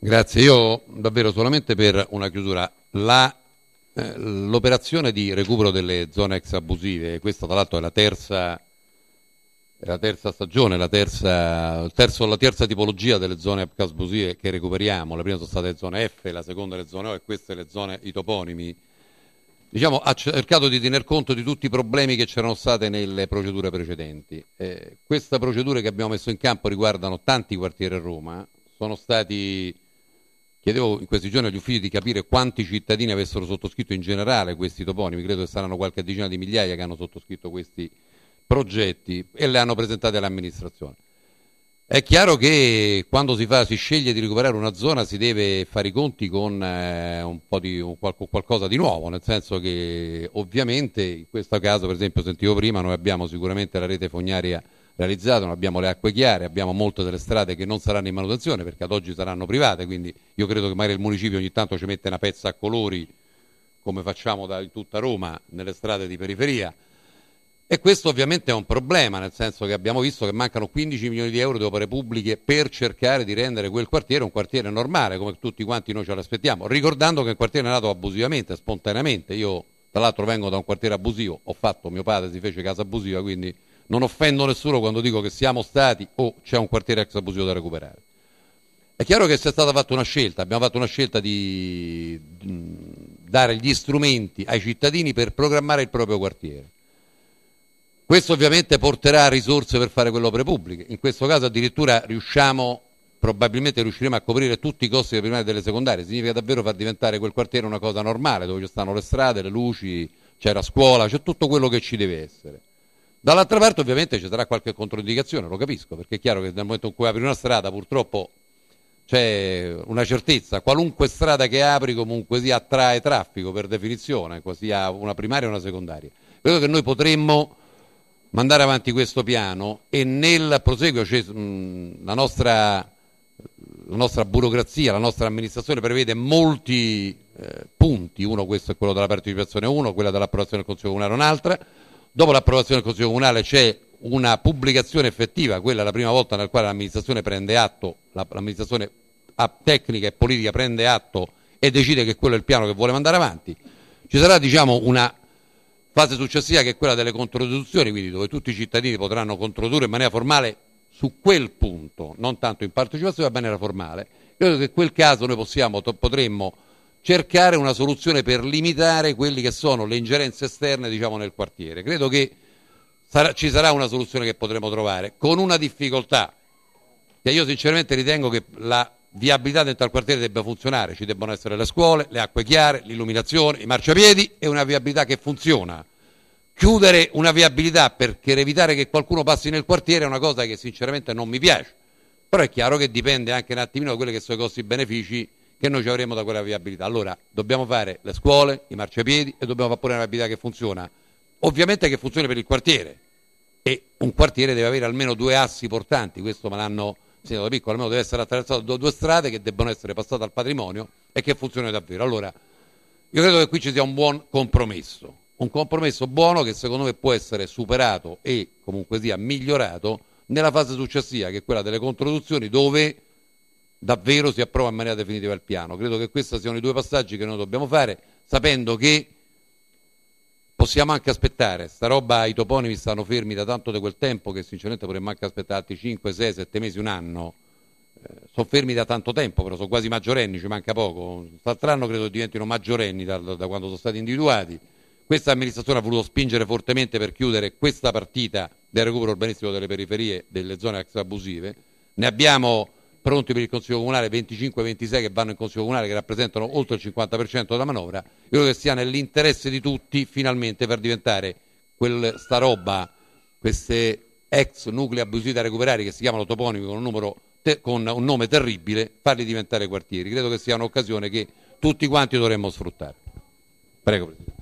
Grazie, io davvero solamente per una chiusura. L'operazione di recupero delle zone ex abusive, questa tra l'altro è la terza stagione, la terza tipologia delle zone ex abusive che recuperiamo. La prima sono state le zone F, la seconda le zone O e queste le zone, i toponimi. Diciamo, ha cercato di tener conto di tutti i problemi che c'erano state nelle procedure precedenti. Queste procedure che abbiamo messo in campo riguardano tanti quartieri a Roma, sono stati... Chiedevo in questi giorni agli uffici di capire quanti cittadini avessero sottoscritto in generale questi toponimi, credo che saranno qualche decina di migliaia che hanno sottoscritto questi progetti e le hanno presentate all'amministrazione. È chiaro che quando si sceglie di recuperare una zona si deve fare i conti con qualcosa di nuovo, nel senso che ovviamente in questo caso, per esempio, sentivo prima, noi abbiamo sicuramente la rete fognaria realizzata, non abbiamo le acque chiare, abbiamo molte delle strade che non saranno in manutenzione perché ad oggi saranno private, quindi io credo che magari il municipio ogni tanto ci mette una pezza a colori come facciamo in tutta Roma nelle strade di periferia. E questo ovviamente è un problema, nel senso che abbiamo visto che mancano 15 milioni di euro di opere pubbliche per cercare di rendere quel quartiere un quartiere normale, come tutti quanti noi ce l'aspettiamo, ricordando che il quartiere è nato abusivamente, spontaneamente. Io tra l'altro vengo da un quartiere abusivo, mio padre si fece casa abusiva, quindi non offendo nessuno quando dico che siamo stati o c'è un quartiere ex abusivo da recuperare. È chiaro che sia stata fatta una scelta, abbiamo fatto una scelta di dare gli strumenti ai cittadini per programmare il proprio quartiere. Questo ovviamente porterà risorse per fare quelle opere pubbliche. In questo caso addirittura probabilmente riusciremo a coprire tutti i costi delle primarie e delle secondarie. Significa davvero far diventare quel quartiere una cosa normale, dove ci stanno le strade, le luci, c'è la scuola, c'è tutto quello che ci deve essere. Dall'altra parte ovviamente ci sarà qualche controindicazione, lo capisco, perché è chiaro che nel momento in cui apri una strada purtroppo c'è una certezza, qualunque strada che apri comunque sia attrae traffico per definizione, sia una primaria o una secondaria. Credo che noi potremmo mandare avanti questo piano e nel proseguo la nostra burocrazia, la nostra amministrazione prevede molti punti. Uno, questo è quello della partecipazione, quella dell'approvazione del Consiglio Comunale un'altra. Dopo l'approvazione del Consiglio Comunale c'è una pubblicazione effettiva, quella è la prima volta nella quale l'amministrazione prende atto, l'amministrazione tecnica e politica prende atto e decide che quello è il piano che vuole mandare avanti. Ci sarà una fase successiva che è quella delle controdeduzioni, quindi dove tutti i cittadini potranno controdurre in maniera formale su quel punto, non tanto in partecipazione, ma in maniera formale. Credo che in quel caso noi potremmo cercare una soluzione per limitare quelle che sono le ingerenze esterne nel quartiere. Credo che ci sarà una soluzione che potremo trovare, con una difficoltà, che io sinceramente ritengo che la viabilità dentro al quartiere debba funzionare, ci debbano essere le scuole, le acque chiare, l'illuminazione, i marciapiedi e una viabilità che funziona. Chiudere una viabilità per evitare che qualcuno passi nel quartiere è una cosa che sinceramente non mi piace, però è chiaro che dipende anche un attimino da quelli che sono i costi-benefici che noi ci avremo da quella viabilità. Allora dobbiamo fare le scuole, i marciapiedi e dobbiamo fare pure una viabilità che funziona, ovviamente che funzioni per il quartiere, e un quartiere deve avere almeno due assi portanti, questo me l'hanno insegnato da piccolo, almeno deve essere attraversato da due strade che debbono essere passate al patrimonio e che funzionino davvero. Allora io credo che qui ci sia un buon compromesso, un compromesso buono che secondo me può essere superato e comunque sia migliorato nella fase successiva, che è quella delle controduzioni, dove davvero si approva in maniera definitiva il piano. Credo che questi siano i due passaggi che noi dobbiamo fare, sapendo che possiamo anche aspettare. Sta roba, i toponimi stanno fermi da tanto di quel tempo che sinceramente potremmo anche aspettare altri 5, 6, 7 mesi, un anno. Sono fermi da tanto tempo, però sono quasi maggiorenni, ci manca poco. Quest'altro anno credo diventino maggiorenni da quando sono stati individuati. Questa amministrazione ha voluto spingere fortemente per chiudere questa partita del recupero urbanistico delle periferie, delle zone extra-abusive. Ne abbiamo pronti per il Consiglio Comunale 25-26 che vanno in Consiglio Comunale, che rappresentano oltre il 50% della manovra. Io credo che sia nell'interesse di tutti finalmente far diventare sta roba, queste ex nuclei abusivi da recuperare, che si chiamano toponimi con un nome terribile, farli diventare quartieri. Credo che sia un'occasione che tutti quanti dovremmo sfruttare. Prego, Presidente.